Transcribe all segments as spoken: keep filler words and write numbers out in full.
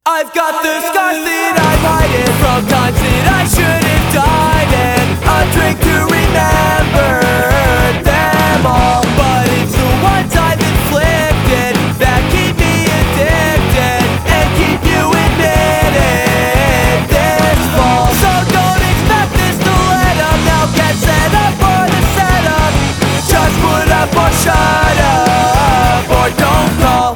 I've got the scars that I'm hiding from times that I should have died, and a drink to remember them all. But it's the ones I've inflicted that keep me addicted and keep you admitted this fall. So don't expect this to let up. Now get set up for the setup. Just put up or shut up, or don't call.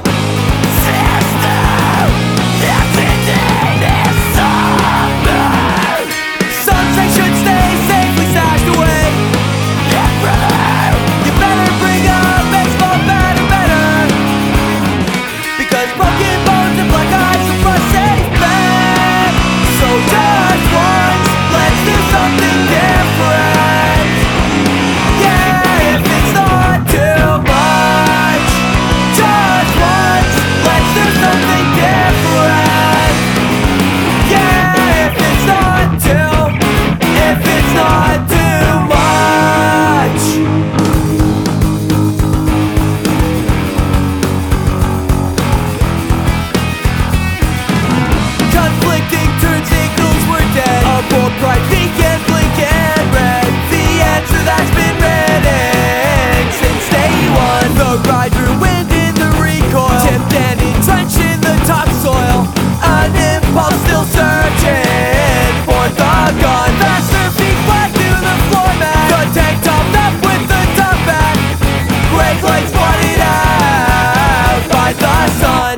Pride, pink and blink and red. The answer that's been written since day one. The ride ruined in the recoil, tipped and entrenched in the topsoil. An impulse still searching for the gun. Faster feet flat to the floor mat. The tank topped up with the top back. Brake lights blotted out by the sun.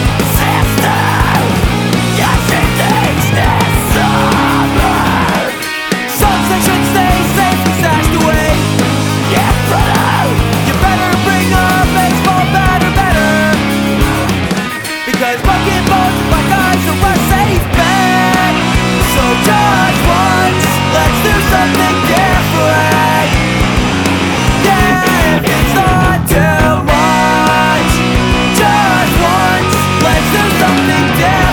Because bucket balls and black eyes are our safe bet. So just once, let's do something different. Yeah, if it's not too much. Just once, let's do something different.